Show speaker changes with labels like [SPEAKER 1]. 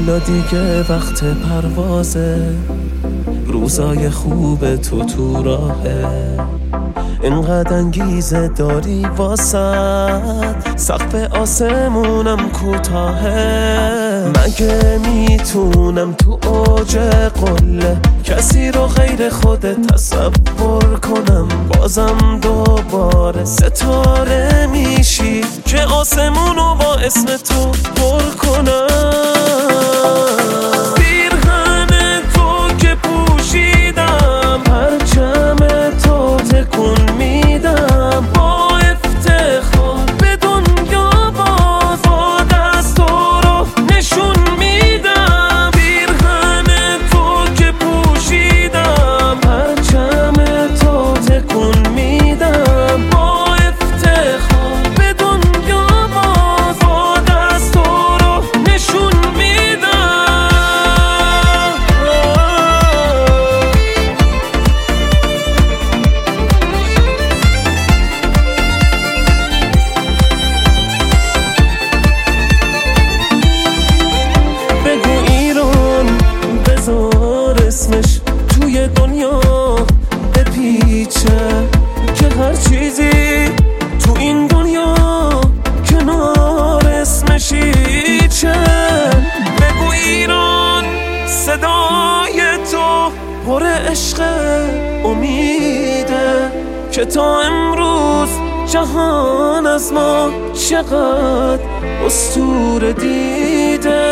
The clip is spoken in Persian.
[SPEAKER 1] حالا دیگه وقت پروازه، روزای خوب تو راهه، اینقدر انگیزه داری واسد، سقف آسمونم کوتاهه. مگه میتونم تو اوج قله کسی رو غیر خودت تصور کنم؟ بازم دوباره ستاره میشی که آسمونو با اسم تو پر کنم. پیرهن تو که پوشیدم، پرچم تو تکون میدم، با افتخار به دنیا باز با دست تو رو نشون میدم. پیرهن تو که پوشیدم، پرچم تو تکون میدم، با افتخار به دنیا باز با دست تو رو نشون میدم. بگو ایران، بذار اسمش توی دنیا بپیچه، که هر چیزی تو این دنیا کنار اسمش هیچه. بگو ایران، صدای تو پر عشق امیده، که تا امروز جهان از ما چقدر اسطوره دیده.